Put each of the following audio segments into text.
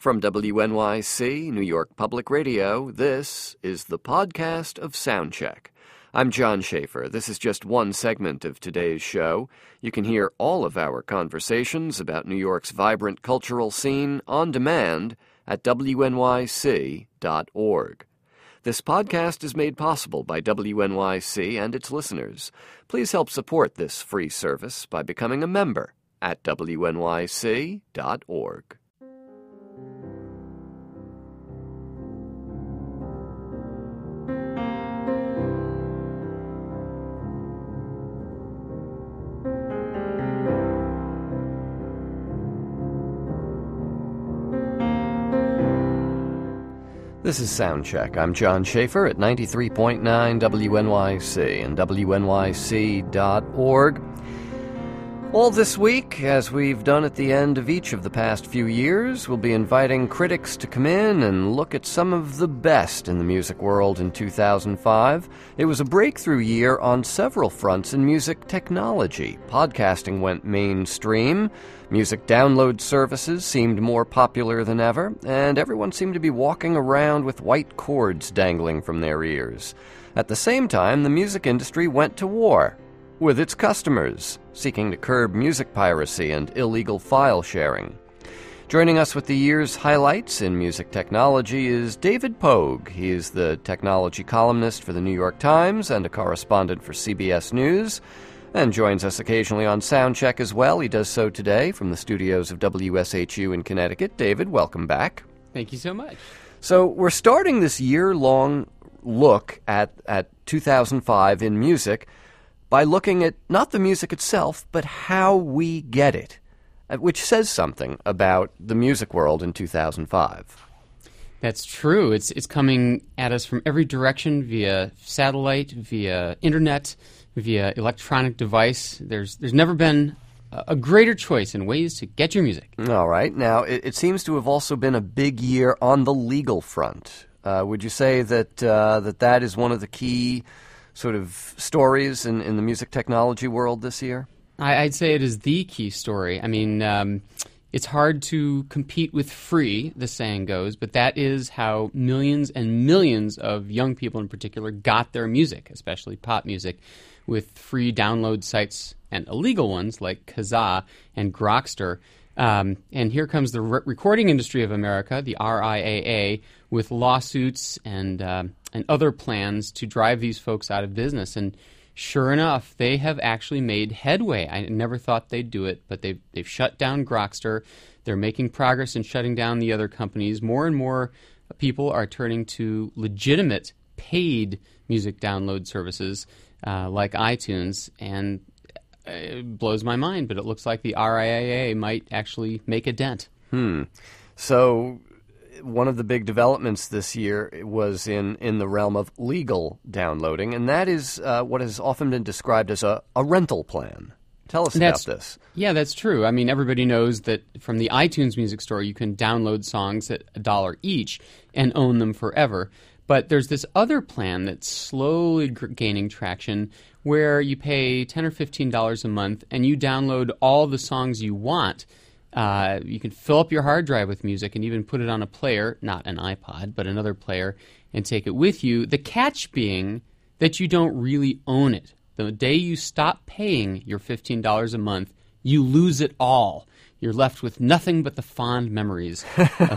From WNYC, New York Public Radio, this is the podcast of Soundcheck. I'm John Schaefer. This is just one segment of today's show. You can hear all of our conversations about New York's vibrant cultural scene on demand at wnyc.org. This podcast is made possible by WNYC and its listeners. Please help support this free service by becoming a member at wnyc.org. This is Soundcheck. I'm John Schaefer at 93.9 WNYC and WNYC.org. All this week, as we've done at the end of each of the past few years, we'll be inviting critics to come in and look at some of the best in the music world in 2005. It was a breakthrough year on several fronts in music technology. Podcasting went mainstream. Music download services seemed more popular than ever, and everyone seemed to be walking around with white cords dangling from their ears. At the same time, the music industry went to war with its customers, seeking to curb music piracy and illegal file sharing. Joining us with the year's highlights in music technology is David Pogue. He is the technology columnist for the New York Times and a correspondent for CBS News, and joins us occasionally on Soundcheck as well. He does so today from the studios of WSHU in Connecticut. David, welcome back. Thank you so much. So we're starting this year-long look at 2005 in music by looking at not the music itself, but how we get it, which says something about the music world in 2005. That's true. It's coming at us from every direction via satellite, via internet, via electronic device. There's never been a greater choice in ways to get your music. All right. Now, it seems to have also been a big year on the legal front. Would you say that that is one of the key sort of stories in the music technology world this year? I'd say it is the key story. I mean, it's hard to compete with free, the saying goes, but that is how millions and millions of young people in particular got their music, especially pop music, with free download sites and illegal ones like Kazaa and Grokster. And here comes the recording industry of America, the RIAA, with lawsuits and other plans to drive these folks out of business. And sure enough, they have actually made headway. I never thought they'd do it, but they've shut down Grokster. They're making progress in shutting down the other companies. More and more people are turning to legitimate paid music download services like iTunes, and it blows my mind, but it looks like the RIAA might actually make a dent. So one of the big developments this year was in the realm of legal downloading, and that is what has often been described as a rental plan. Tell us about this. Yeah, that's true. I mean, everybody knows that from the iTunes Music Store, you can download songs at $1 each and own them forever. But there's this other plan that's slowly gaining traction where you pay $10 or $15 a month and you download all the songs you want. You can fill up your hard drive with music and even put it on a player, not an iPod, but another player, and take it with you. The catch being that you don't really own it. The day you stop paying your $15 a month, you lose it all. You're left with nothing but the fond memories.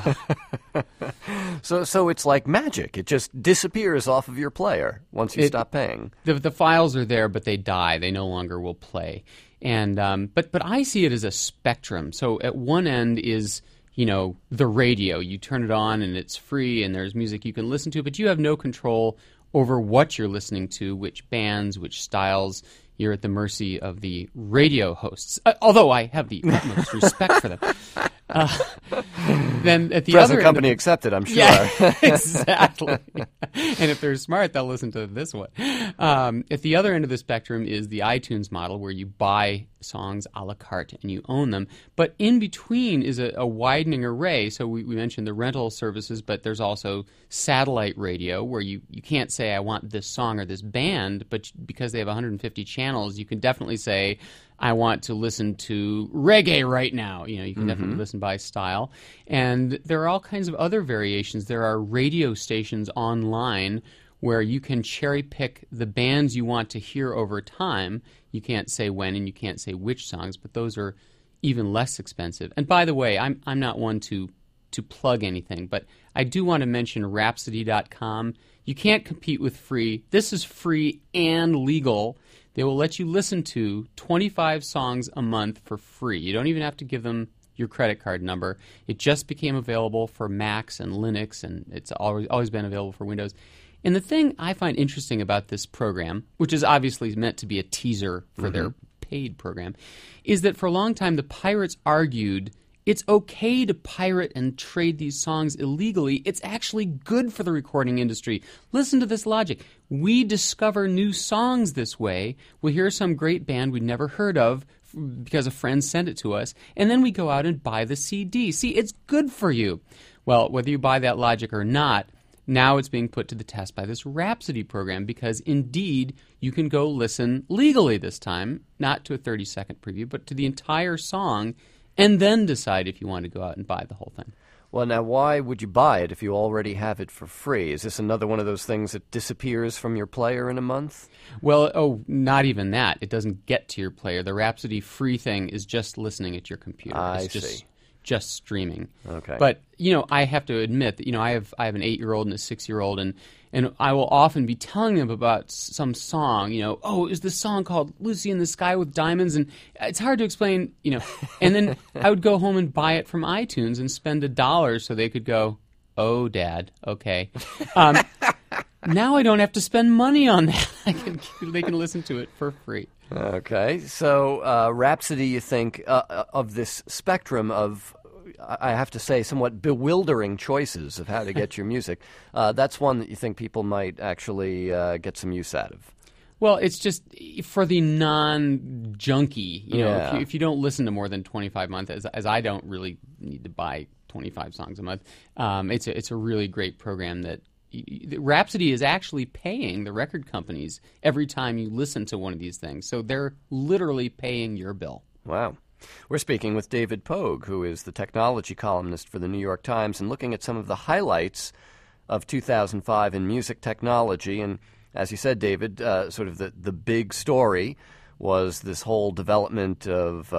So it's like magic. It just disappears off of your player once you stop paying. The files are there, but they die. They no longer will play. And but I see it as a spectrum. So at one end is, the radio. You turn it on and it's free and there's music you can listen to, but you have no control over what you're listening to, which bands, which styles. You're at the mercy of the radio hosts, although I have the utmost respect for them. Then at the present other company accepted, I'm sure. Yeah, exactly. And if they're smart, they'll listen to this one. At the other end of the spectrum is the iTunes model, where you buy songs a la carte and you own them. But in between is a widening array. So we mentioned the rental services, but there's also satellite radio where you can't say I want this song or this band, but because they have 150 channels, you can definitely say I want to listen to reggae right now. You can definitely listen by style. And there are all kinds of other variations. There are radio stations online where you can cherry pick the bands you want to hear over time. You can't say when and you can't say which songs, but those are even less expensive. And by the way, I'm not one to plug anything, but I do want to mention Rhapsody.com. You can't compete with free. This is free and legal. They will let you listen to 25 songs a month for free. You don't even have to give them your credit card number. It just became available for Macs and Linux, and it's always been available for Windows. And the thing I find interesting about this program, which is obviously meant to be a teaser for their paid program, is that for a long time the pirates argued it's okay to pirate and trade these songs illegally. It's actually good for the recording industry. Listen to this logic. We discover new songs this way. We hear some great band we'd never heard of because a friend sent it to us, and then we go out and buy the CD. See, it's good for you. Well, whether you buy that logic or not, now it's being put to the test by this Rhapsody program because, indeed, you can go listen legally this time, not to a 30-second preview, but to the entire song, and then decide if you want to go out and buy the whole thing. Well, now, why would you buy it if you already have it for free? Is this another one of those things that disappears from your player in a month? Well, not even that. It doesn't get to your player. The Rhapsody free thing is just listening at your computer. I see. Just streaming. Okay. But, I have to admit that, I have an 8-year-old and a 6-year-old, and I will often be telling them about some song, is this song called Lucy in the Sky with Diamonds? And it's hard to explain, and then I would go home and buy it from iTunes and spend $1 so they could go, oh, Dad, okay. Now I don't have to spend money on that. They can listen to it for free. Okay. So Rhapsody, you think, of this spectrum of, I have to say, somewhat bewildering choices of how to get your music, that's one that you think people might actually get some use out of? Well, it's just for the non-junkie. If you don't listen to more than 25 months, as I don't really need to buy 25 songs a month, it's a really great program that Rhapsody is actually paying the record companies every time you listen to one of these things. So they're literally paying your bill. Wow. We're speaking with David Pogue, who is the technology columnist for the New York Times, and looking at some of the highlights of 2005 in music technology. And as you said, David, sort of the big story was this whole development of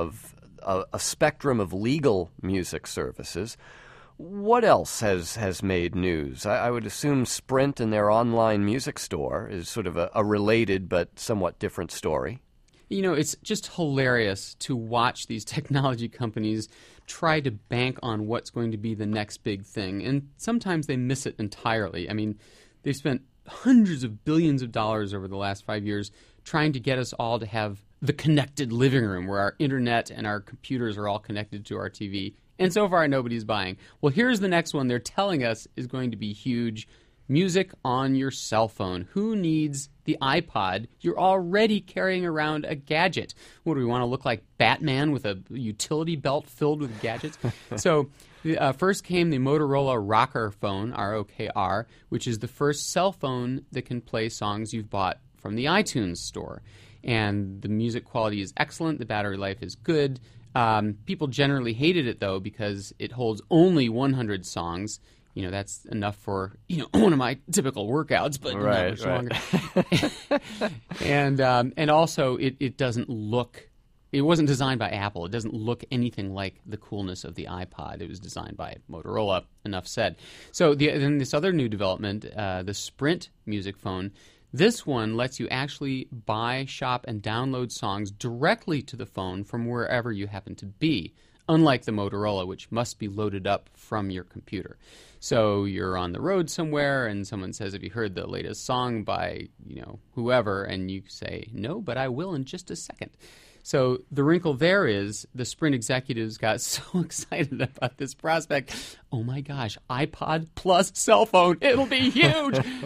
a spectrum of legal music services. What else has made news? I would assume Sprint and their online music store is sort of a related but somewhat different story. It's just hilarious to watch these technology companies try to bank on what's going to be the next big thing, and sometimes they miss it entirely. I mean, they've spent hundreds of billions of dollars over the last 5 years trying to get us all to have the connected living room where our internet and our computers are all connected to our TV. And so far, nobody's buying. Well, here's the next one they're telling us is going to be huge. Music on your cell phone. Who needs the iPod? You're already carrying around a gadget. What, do we want to look like Batman with a utility belt filled with gadgets? So first came the Motorola Rocker phone, R-O-K-R, which is the first cell phone that can play songs you've bought from the iTunes store. And the music quality is excellent. The battery life is good. People generally hated it, though, because it holds only 100 songs. That's enough for, one of my typical workouts, but not much longer. And also, it doesn't look, it wasn't designed by Apple. It doesn't look anything like the coolness of the iPod. It was designed by Motorola, enough said. So then this other new development, the Sprint music phone, this one lets you actually buy, shop, and download songs directly to the phone from wherever you happen to be, unlike the Motorola, which must be loaded up from your computer. So you're on the road somewhere, and someone says, have you heard the latest song by, whoever? And you say, no, but I will in just a second. So the wrinkle there is the Sprint executives got so excited about this prospect. Oh, my gosh, iPod plus cell phone. It'll be huge.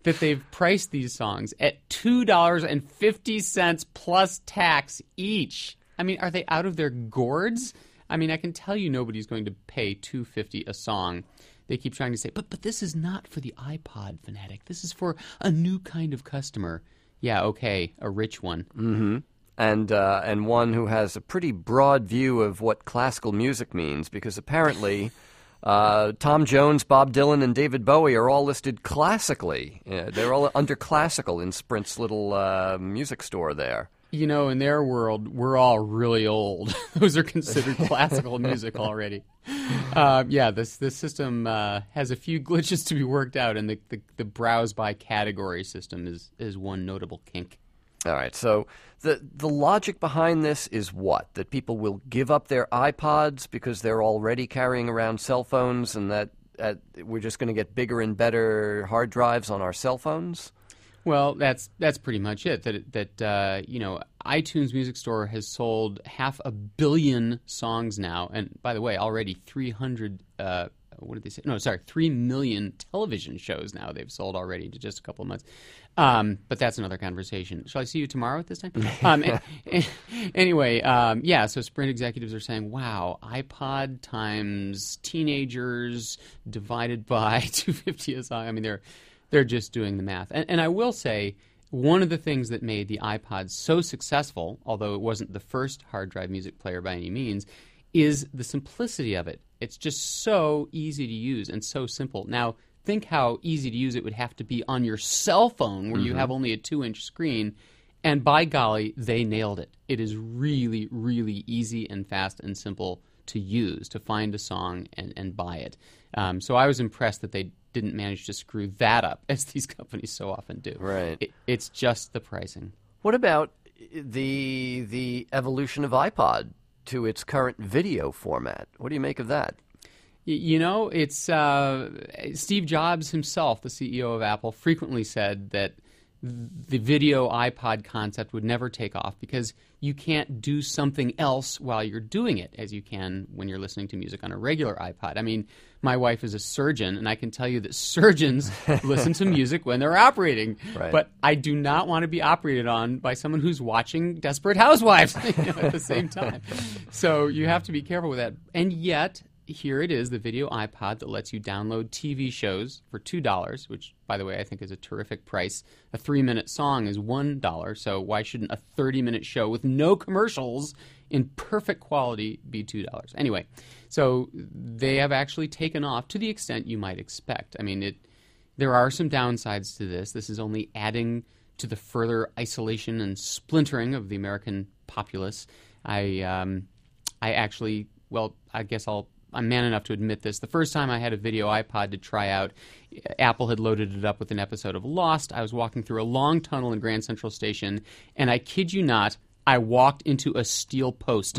that they've priced these songs at $2.50 plus tax each. I mean, are they out of their gourds? I mean, I can tell you nobody's going to pay $2.50 a song. They keep trying to say, but this is not for the iPod fanatic. This is for a new kind of customer. Yeah, okay, a rich one. Mm-hmm. And one who has a pretty broad view of what classical music means, because apparently Tom Jones, Bob Dylan, and David Bowie are all listed classically. Yeah, they're all under classical in Sprint's little music store there. You know, in their world, we're all really old. Those are considered classical music already. This system has a few glitches to be worked out, and the browse by category system is one notable kink. All right, so the logic behind this is what? That people will give up their iPods because they're already carrying around cell phones, and that we're just going to get bigger and better hard drives on our cell phones? Well, that's pretty much it. That iTunes Music Store has sold 500 million songs now, and by the way, already 3 million television shows now they've sold already in just a couple of months. But that's another conversation. Shall I see you tomorrow at this time? Anyway, so Sprint executives are saying, wow, iPod times teenagers divided by 250 a song. I mean, they're just doing the math. And I will say, one of the things that made the iPod so successful, although it wasn't the first hard drive music player by any means, is the simplicity of it. It's just so easy to use and so simple. Now, think how easy to use it would have to be on your cell phone where you have only a 2-inch screen. And by golly, they nailed it. It is really, really easy and fast and simple to use, to find a song and buy it. So I was impressed that they didn't manage to screw that up, as these companies so often do. Right. It's just the pricing. What about the evolution of iPod to its current video format? What do you make of that? You know, it's Steve Jobs himself, the CEO of Apple, frequently said that the video iPod concept would never take off because you can't do something else while you're doing it as you can when you're listening to music on a regular iPod. I mean, my wife is a surgeon, and I can tell you that surgeons listen to music when they're operating. Right. But I do not want to be operated on by someone who's watching Desperate Housewives at the same time. So you have to be careful with that. And yet, here it is, the video iPod that lets you download TV shows for $2, which, by the way, I think is a terrific price. A 3-minute song is $1, so why shouldn't a 30-minute show with no commercials in perfect quality be $2? Anyway, so they have actually taken off to the extent you might expect. I mean, there are some downsides to this. This is only adding to the further isolation and splintering of the American populace. I'm man enough to admit this. The first time I had a video iPod to try out, Apple had loaded it up with an episode of Lost. I was walking through a long tunnel in Grand Central Station, and I kid you not, I walked into a steel post.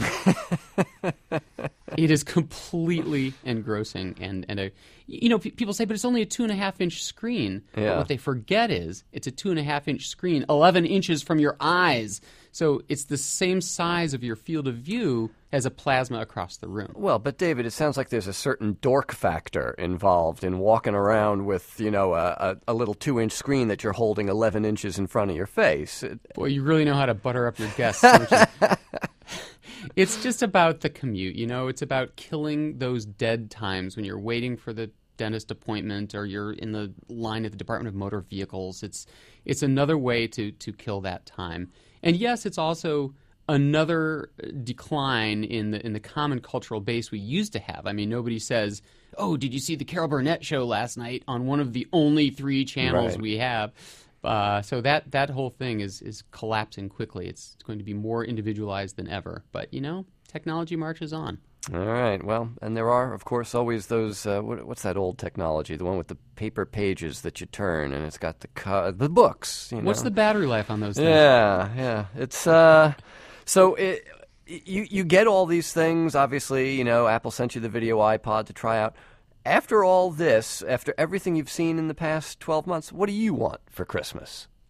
It is completely engrossing, and people say, but it's only a 2.5-inch screen. Yeah. But what they forget is it's a 2.5-inch screen, 11 inches from your eyes. So it's the same size of your field of view as a plasma across the room. Well, but David, it sounds like there's a certain dork factor involved in walking around with, a little 2-inch screen that you're holding 11 inches in front of your face. Boy, you really know how to butter up your guests, don't you? It's just about the commute, It's about killing those dead times when you're waiting for the dentist appointment or you're in the line at the Department of Motor Vehicles. It's another way to kill that time. And yes, it's also another decline in the common cultural base we used to have. I mean, nobody says, "Oh, did you see the Carol Burnett show last night on one of the only 3 channels we have?" So that whole thing is collapsing quickly. It's going to be more individualized than ever. But, technology marches on. All right. Well, and there are, of course, always those, what's that old technology? The one with the paper pages that you turn, and it's got the books. What's the battery life on those things? Yeah. It's, so you get all these things. Obviously, Apple sent you the video iPod to try out. After all this, after everything you've seen in the past 12 months, what do you want for Christmas?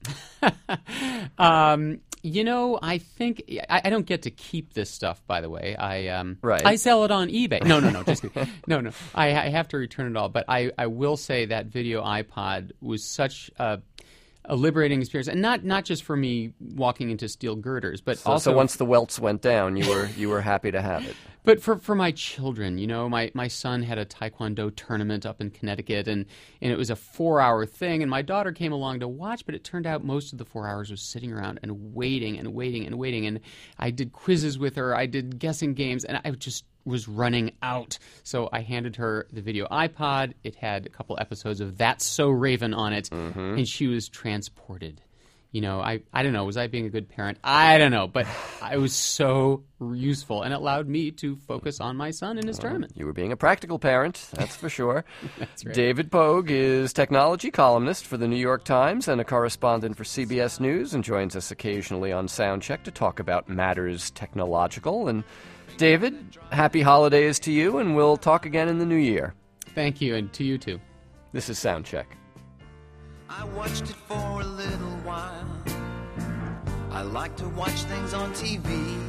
I think I don't get to keep this stuff. By the way, Right. I sell it on eBay. No, just kidding. No. I have to return it all. But I will say that video iPod was such a liberating experience, and not just for me walking into steel girders, but also so once the welts went down, you were happy to have it. But for my children, my son had a Taekwondo tournament up in Connecticut, and it was a 4-hour thing, and my daughter came along to watch, but it turned out most of the 4 hours was sitting around and waiting, and I did quizzes with her, I did guessing games, and I just was running out. So I handed her the video iPod. It had a couple episodes of That's So Raven on it, and she was transported. I don't know. Was I being a good parent? I don't know. But it was so useful, and it allowed me to focus on my son in his tournament. You were being a practical parent, that's for sure. That's right. David Pogue is technology columnist for the New York Times and a correspondent for CBS News, and joins us occasionally on Soundcheck to talk about matters technological. And David, happy holidays to you, and we'll talk again in the new year. Thank you, and to you too. This is Soundcheck. I watched it for a little while. I like to watch things on TV.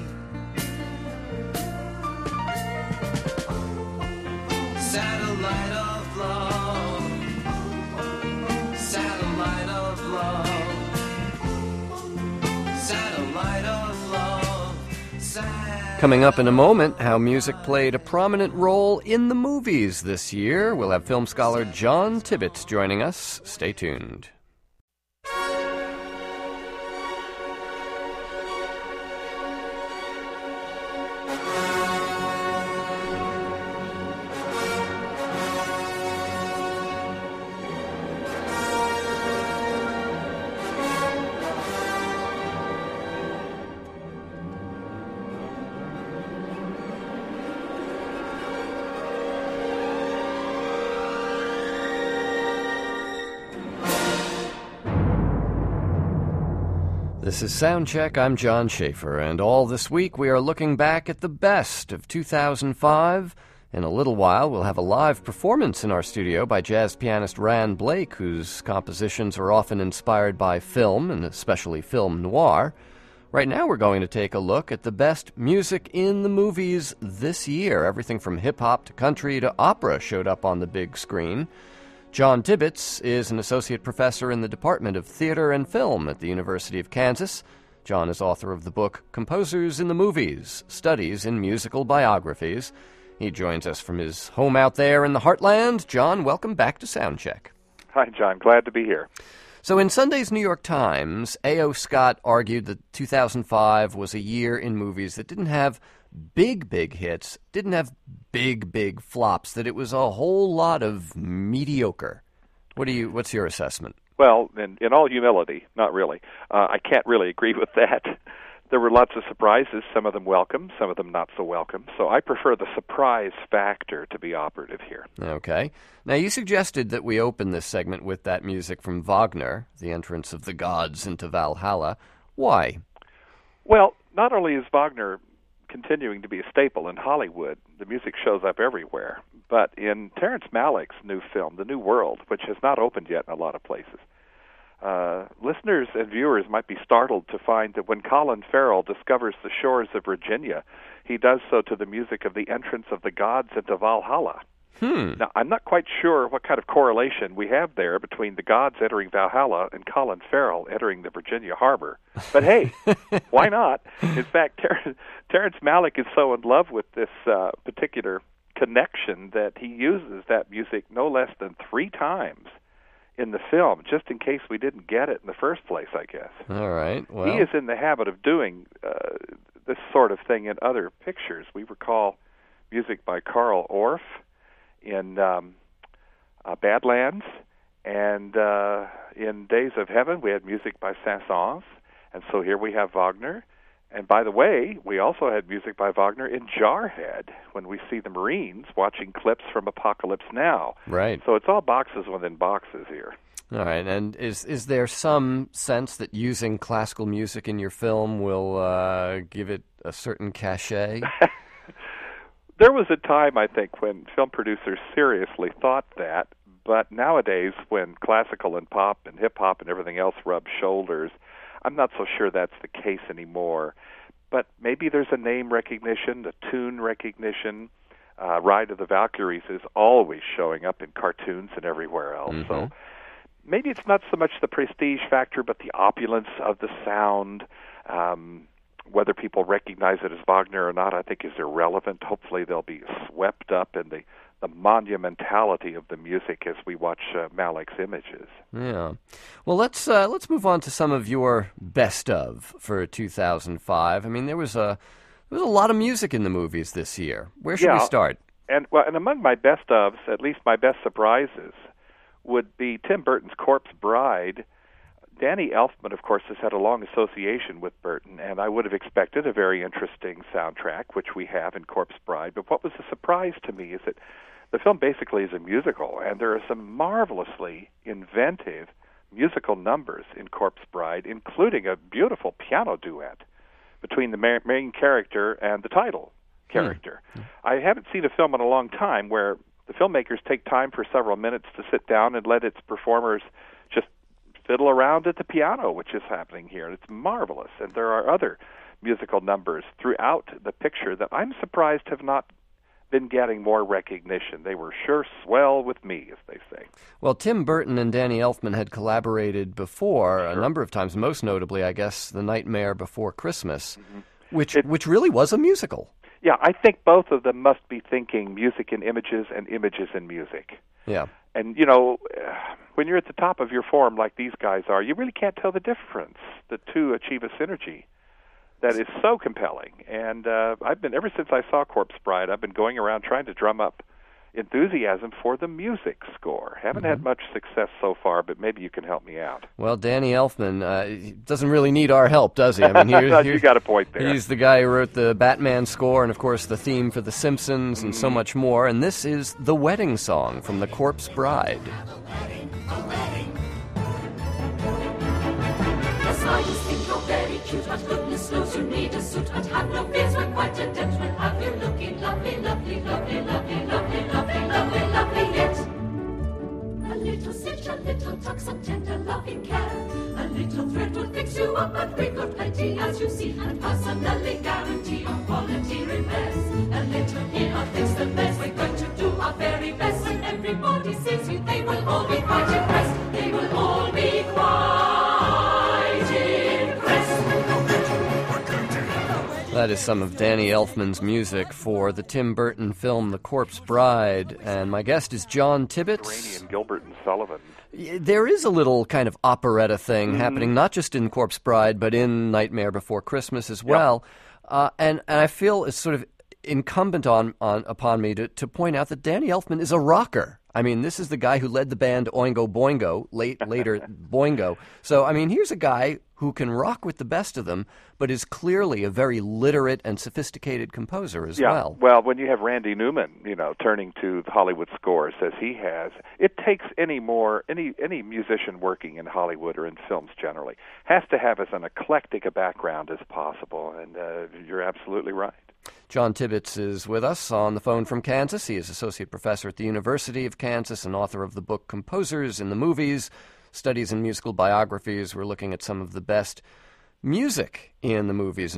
Satellite of love. Satellite of love. Satellite of love. Coming up in a moment, how music played a prominent role in the movies this year. We'll have film scholar John Tibbetts joining us. Stay tuned. This is Soundcheck. I'm John Schaefer, and all this week we are looking back at the best of 2005. In a little while, we'll have a live performance in our studio by jazz pianist Rand Blake, whose compositions are often inspired by film, and especially film noir. Right now we're going to take a look at the best music in the movies this year. Everything from hip-hop to country to opera showed up on the big screen. John Tibbetts is an associate professor in the Department of Theater and Film at the University of Kansas. John is author of the book Composers in the Movies, Studies in Musical Biographies. He joins us from his home out there in the heartland. John, welcome back to Soundcheck. Hi, John. Glad to be here. So in Sunday's New York Times, A.O. Scott argued that 2005 was a year in movies that didn't have big hits, didn't have big flops, that it was a whole lot of mediocre. What's your assessment? Well, in all humility, not really. I can't really agree with that. There were lots of surprises, some of them welcome, some of them not so welcome. So I prefer the surprise factor to be operative here. Okay. Now, you suggested that we open this segment with that music from Wagner, the entrance of the gods into Valhalla. Why? Well, not only is Wagner continuing to be a staple in Hollywood, the music shows up everywhere, but in Terrence Malick's new film, The New World, which has not opened yet in a lot of places, listeners and viewers might be startled to find that when Colin Farrell discovers the shores of Virginia, he does so to the music of the entrance of the gods into Valhalla. Now, I'm not quite sure what kind of correlation we have there between the gods entering Valhalla and Colin Farrell entering the Virginia harbor. But hey, why not? In fact, Terrence Malick is so in love with this particular connection that he uses that music no less than 3 times in the film, just in case we didn't get it in the first place, I guess. All right. Well, he is in the habit of doing this sort of thing in other pictures. We recall music by Carl Orff in Badlands, and in Days of Heaven we had music by Saint-Saëns, and so here we have Wagner. And by the way, we also had music by Wagner in Jarhead when we see the Marines watching clips from Apocalypse Now. Right. So it's all boxes within boxes here. All right. And is there some sense that using classical music in your film will give it a certain cachet? There was a time, I think, when film producers seriously thought that, But nowadays, when classical and pop and hip-hop and everything else rub shoulders, I'm not so sure that's the case anymore. But maybe there's a name recognition, a tune recognition. Ride of the Valkyries is always showing up in cartoons and everywhere else. Mm-hmm. So maybe it's not so much the prestige factor, but the opulence of the sound. Whether people recognize it as Wagner or not, I think is irrelevant. Hopefully they'll be swept up in the monumentality of the music as we watch Malick's images. Yeah. Well, let's move on to some of your best of for 2005. I mean, there was a lot of music in the movies this year. Where should we start? And among my best ofs, at least my best surprises, would be Tim Burton's Corpse Bride. Danny Elfman, of course, has had a long association with Burton, and I would have expected a very interesting soundtrack, which we have in Corpse Bride. But what was a surprise to me is that the film basically is a musical, and there are some marvelously inventive musical numbers in Corpse Bride, including a beautiful piano duet between the main character and the title character. I haven't seen a film in a long time where the filmmakers take time for several minutes to sit down and let its performers just fiddle around at the piano, which is happening here. It's marvelous. And there are other musical numbers throughout the picture that I'm surprised have not been getting more recognition. They were sure swell with me, as they say. Well, Tim Burton and Danny Elfman had collaborated before a number of times, most notably, I guess, The Nightmare Before Christmas, which really was a musical. Yeah, I think both of them must be thinking music in images and images in music. Yeah. And, when you're at the top of your form like these guys are, you really can't tell the difference. The two achieve a synergy that is so compelling. And ever since I saw Corpse Bride, I've been going around trying to drum up enthusiasm for the music score. Haven't had much success so far, but maybe you can help me out. Well, Danny Elfman doesn't really need our help, does he? I mean, you got a point there. He's the guy who wrote the Batman score and, of course, the theme for The Simpsons and so much more. And this is The Wedding Song from The Corpse Bride. A wedding. The slightest thing you're very cute, but goodness knows you need a suit. But have no fears, we're quite adept. We'll have you looking lovely, lovely, lovely, lovely, lovely, lovely, lovely, lovely yet. A little stitch, a little tuck, some tender loving care. A little thread will fix you up, but we've got plenty, as you see, and personally guarantee on quality repairs. A little here, a fix the best. We're going to do our very best. When everybody sees you, they will all be quite impressed. They will all be quite impressed. That is some of Danny Elfman's music for the Tim Burton film The Corpse Bride, and my guest is John Tibbetts. Rainey and Gilbert and Sullivan. There is a little kind of operetta thing happening, not just in Corpse Bride, but in Nightmare Before Christmas as well. And I feel it's sort of incumbent upon me to point out that Danny Elfman is a rocker. I mean, this is the guy who led the band Oingo Boingo, later Boingo. So, I mean, here's a guy who can rock with the best of them, but is clearly a very literate and sophisticated composer as well. Well, when you have Randy Newman, turning to Hollywood scores as he has, it takes any musician working in Hollywood or in films generally has to have as an eclectic a background as possible, and you're absolutely right. John Tibbetts is with us on the phone from Kansas. He is associate professor at the University of Kansas and author of the book Composers in the Movies, Studies in Musical Biographies. We're looking at some of the best music in the movies in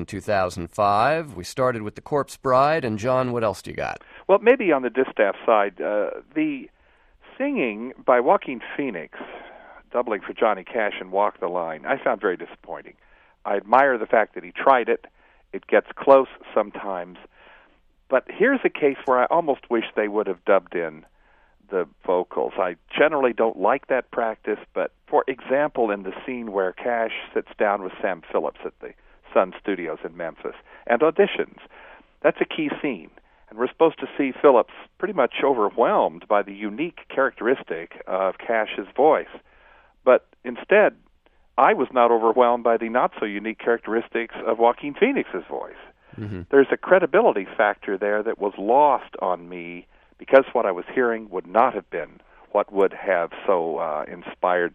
2005. We started with The Corpse Bride, and John, what else do you got? Well, maybe on the distaff side, the singing by Joaquin Phoenix, doubling for Johnny Cash in Walk the Line, I found very disappointing. I admire the fact that he tried it. It gets close sometimes. But here's a case where I almost wish they would have dubbed in the vocals. I generally don't like that practice, but for example, in the scene where Cash sits down with Sam Phillips at the Sun Studios in Memphis and auditions, that's a key scene. And we're supposed to see Phillips pretty much overwhelmed by the unique characteristic of Cash's voice. But instead, I was not overwhelmed by the not-so-unique characteristics of Joaquin Phoenix's voice. Mm-hmm. There's a credibility factor there that was lost on me because what I was hearing would not have been what would have so inspired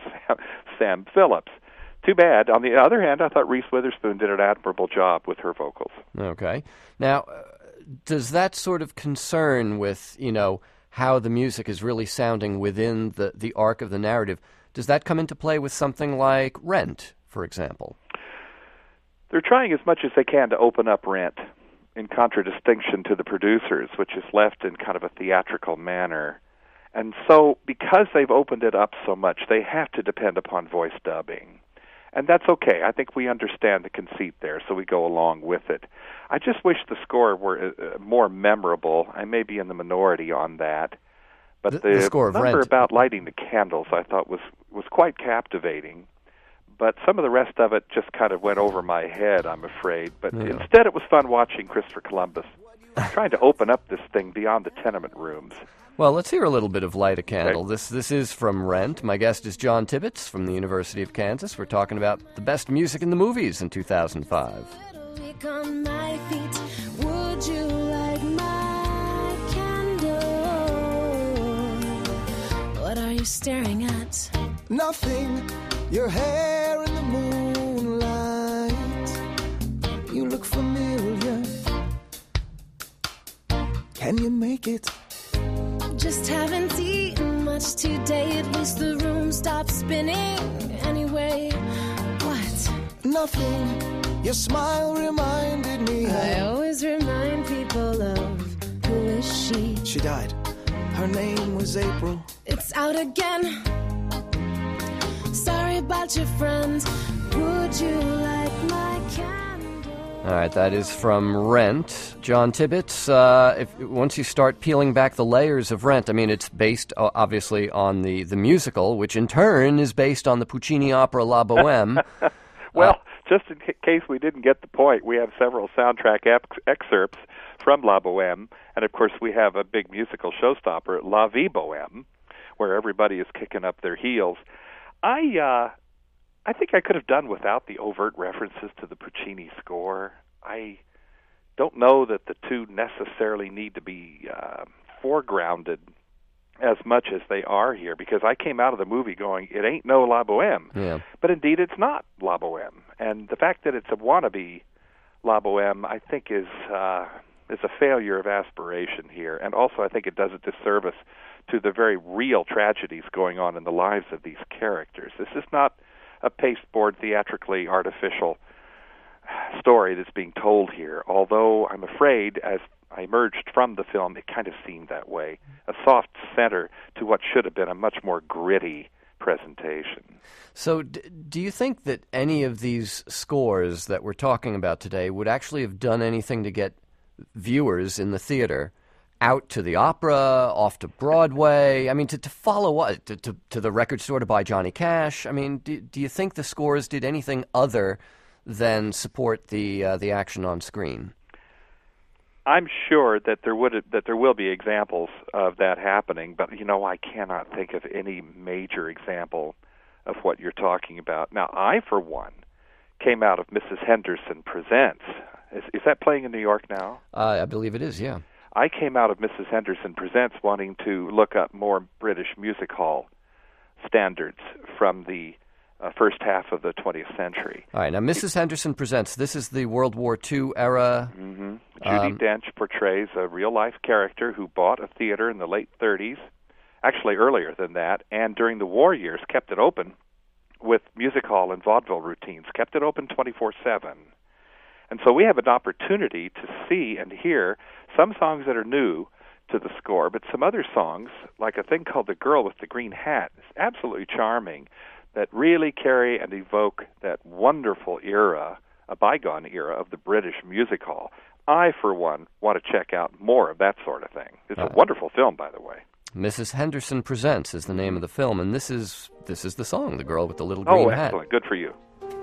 Sam Phillips. Too bad. On the other hand, I thought Reese Witherspoon did an admirable job with her vocals. Okay. Now, does that sort of concern with, how the music is really sounding within the arc of the narrative. Does that come into play with something like Rent, for example? They're trying as much as they can to open up Rent, in contradistinction to the producers, which is left in kind of a theatrical manner. And so, because they've opened it up so much, they have to depend upon voice dubbing. And that's okay. I think we understand the conceit there, so we go along with it. I just wish the score were more memorable. I may be in the minority on that. But the score of number Rent about lighting the candles I thought was quite captivating. But some of the rest of it just kind of went over my head, I'm afraid. But instead it was fun watching Christopher Columbus trying to open up this thing beyond the tenement rooms. Well, let's hear a little bit of Light a Candle. Okay. This is from Rent. My guest is John Tibbetts from the University of Kansas. We're talking about the best music in the movies in 2005. On my feet, would you like my candle? What are you staring at? Nothing. Your hair in the moonlight. You look familiar. Can you make it? Just haven't eaten much today. At least the room stopped spinning. Anyway, what? Nothing. Your smile reminded me. I always remind people of who is she. She died. Her name was April. It's out again. Sorry about your friends. Would you like my candle? All right, that is from Rent. John Tibbetts, once you start peeling back the layers of Rent, I mean, it's based, obviously, on the musical, which in turn is based on the Puccini opera La Bohème. Well, just in case we didn't get the point, we have several soundtrack excerpts from La Bohème, and of course we have a big musical showstopper, La Vie Bohème, where everybody is kicking up their heels. I think I could have done without the overt references to the Puccini score. I don't know that the two necessarily need to be foregrounded as much as they are here, because I came out of the movie going, it ain't no La Bohème. Yeah. But indeed it's not La Bohème. And the fact that it's a wannabe La Bohème, I think, is a failure of aspiration here. And also I think it does a disservice to the very real tragedies going on in the lives of these characters. This is not a pasteboard, theatrically artificial story that's being told here, although I'm afraid, as I emerged from the film, it kind of seemed that way. A soft center to what should have been a much more gritty presentation. So do you think that any of these scores that we're talking about today would actually have done anything to get viewers in the theater out to the opera, off to Broadway? I mean, to follow what? To the record store to buy Johnny Cash? I mean, do you think the scores did anything other than support the action on screen? I'm sure that there will be examples of that happening, but I cannot think of any major example of what you're talking about. Now, I, for one, came out of Mrs. Henderson Presents. Is that playing in New York now? I believe it is, yeah. I came out of Mrs. Henderson Presents wanting to look up more British music hall standards from the first half of the 20th century. All right, now Mrs. Henderson Presents, this is the World War II era. Mm-hmm. Judi Dench portrays a real-life character who bought a theater in the late 30s, actually earlier than that, and during the war years kept it open with music hall and vaudeville routines, kept it open 24/7. And so we have an opportunity to see and hear some songs that are new to the score, but some other songs, like a thing called The Girl with the Green Hat, is absolutely charming, that really carry and evoke that wonderful era, a bygone era of the British music hall. I, for one, want to check out more of that sort of thing. It's a wonderful film, by the way. Mrs. Henderson Presents is the name of the film, and this is the song, The Girl with the Little Green Hat. Oh, excellent. Good for you.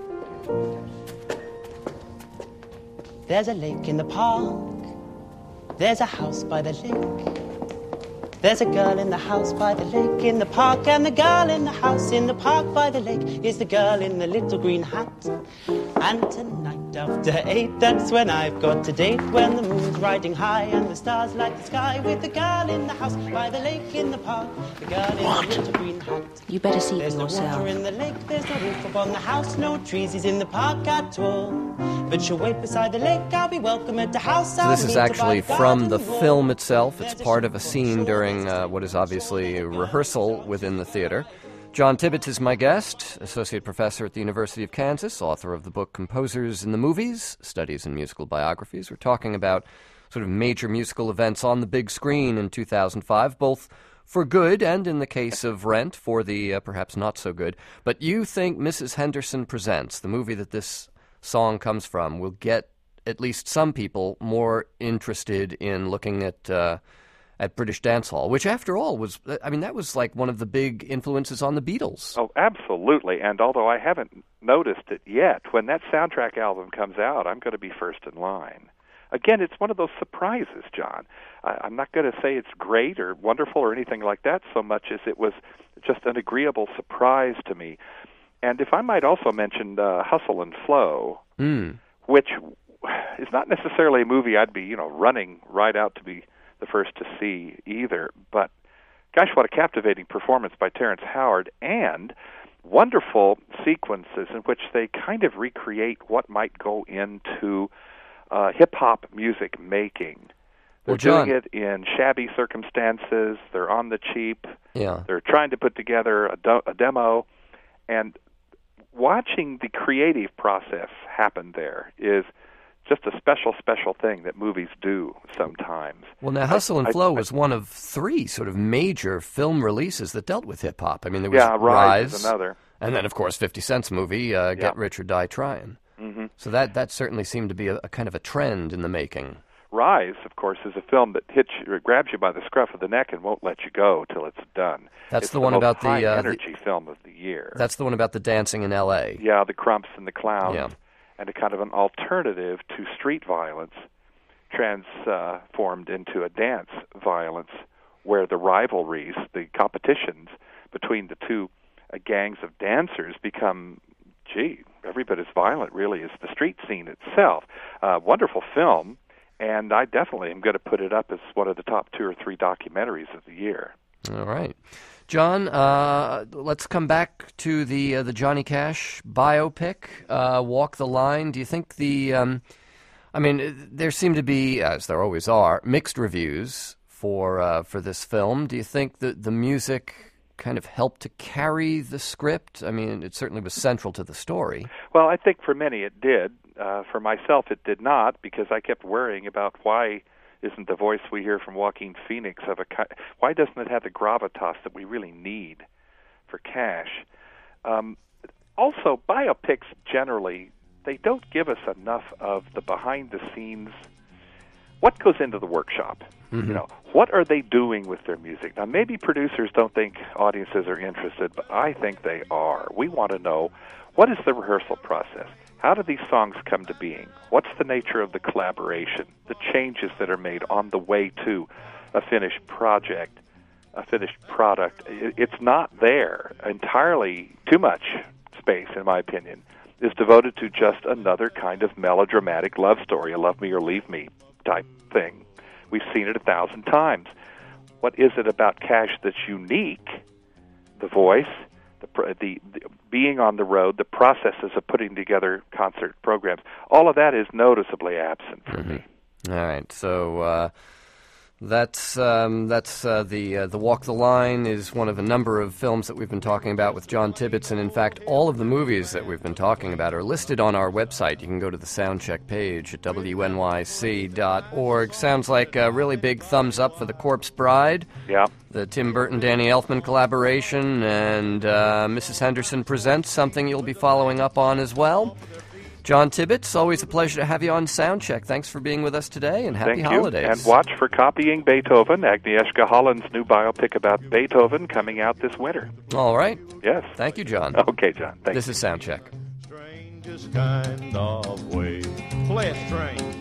There's a lake in the park. There's a house by the lake. There's a girl in the house by the lake in the park, and the girl in the house in the park by the lake is the girl in the little green hat. And tonight after 8, that's when I've got to date, when the moon's riding high and the stars light the sky, with the girl in the house by the lake in the park, the girl in the winter green hat. You better see There's for no yourself. water in the lake, there's no roof upon the house, no trees is in the park at all. But she'll wait beside the lake, I'll be welcome at the house. So this is actually from the film itself. It's part of a scene during what is obviously a rehearsal within the theater. John Tibbetts is my guest, associate professor at the University of Kansas, author of the book Composers in the Movies, Studies in Musical Biographies. We're talking about sort of major musical events on the big screen in 2005, both for good and, in the case of Rent, for the perhaps not so good. But you think Mrs. Henderson Presents, the movie that this song comes from, will get at least some people more interested in looking at British dance hall, which after all was, I mean, that was like one of the big influences on the Beatles. Oh, absolutely. And although I haven't noticed it yet, when that soundtrack album comes out, I'm going to be first in line. Again, it's one of those surprises, John. I'm not going to say it's great or wonderful or anything like that so much as it was just an agreeable surprise to me. And if I might also mention Hustle and Flow, which is not necessarily a movie I'd be, running right out to be the first to see either, but gosh, what a captivating performance by Terrence Howard, and wonderful sequences in which they kind of recreate what might go into hip-hop music making. They're doing it in shabby circumstances, they're on the cheap, they're trying to put together a demo, and watching the creative process happen there is just a special thing that movies do sometimes. Well, now, Hustle and Flow was one of 3 sort of major film releases that dealt with hip-hop. I mean, there was Rise is another. And then, of course, 50 Cent's movie, Get Rich or Die Trying. Mm-hmm. So that certainly seemed to be a kind of a trend in the making. Rise, of course, is a film that grabs you by the scruff of the neck and won't let you go till it's done. It's the one about the high-energy film of the year. That's the one about the dancing in L.A. Yeah, the Crumps and the Clowns. Yeah. And a kind of an alternative to street violence transformed into a dance violence where the rivalries, the competitions between the two gangs of dancers become, every bit as violent really as the street scene itself. Wonderful film, and I definitely am going to put it up as one of the top 2 or 3 documentaries of the year. All right. John, let's come back to the Johnny Cash biopic, Walk the Line. Do you think there seem to be, as there always are, mixed reviews for this film. Do you think that the music kind of helped to carry the script? I mean, it certainly was central to the story. Well, I think for many it did. For myself, it did not, because I kept worrying about why isn't the voice we hear from Joaquin Phoenix why doesn't it have the gravitas that we really need for Cash? Also, biopics generally, they don't give us enough of the behind-the-scenes, what goes into the workshop. Mm-hmm. What are they doing with their music? Now, maybe producers don't think audiences are interested, but I think they are. We want to know, what is the rehearsal process? How do these songs come to being? What's the nature of the collaboration, the changes that are made on the way to a finished project, a finished product? It's not there. Entirely too much space, in my opinion, is devoted to just another kind of melodramatic love story, a love me or leave me type thing. We've seen it 1,000 times. What is it about Cash that's unique? The voice, the being on the road, the processes of putting together concert programs, all of that is noticeably absent from me. All right, so that's the Walk the Line is one of a number of films that we've been talking about with John Tibbetts, and in fact, all of the movies that we've been talking about are listed on our website. You can go to the Soundcheck page at wnyc.org. Sounds like a really big thumbs up for The Corpse Bride. Yeah. The Tim Burton-Danny Elfman collaboration, and Mrs. Henderson Presents, something you'll be following up on as well. John Tibbetts, always a pleasure to have you on Soundcheck. Thanks for being with us today, and happy holidays. And watch for Copying Beethoven, Agnieszka Holland's new biopic about Beethoven, coming out this winter. All right. Yes. Thank you, John. Okay, John. Thank you. This is Soundcheck. Strangest kind of way. Play a string.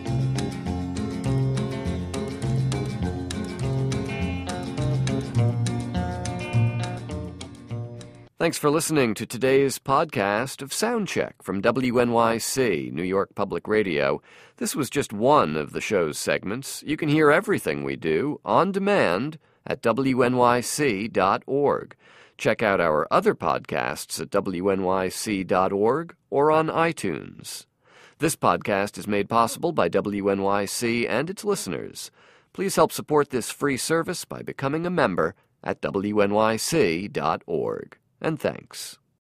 Thanks for listening to today's podcast of Soundcheck from WNYC, New York Public Radio. This was just one of the show's segments. You can hear everything we do on demand at wnyc.org. Check out our other podcasts at wnyc.org or on iTunes. This podcast is made possible by WNYC and its listeners. Please help support this free service by becoming a member at wnyc.org. And thanks.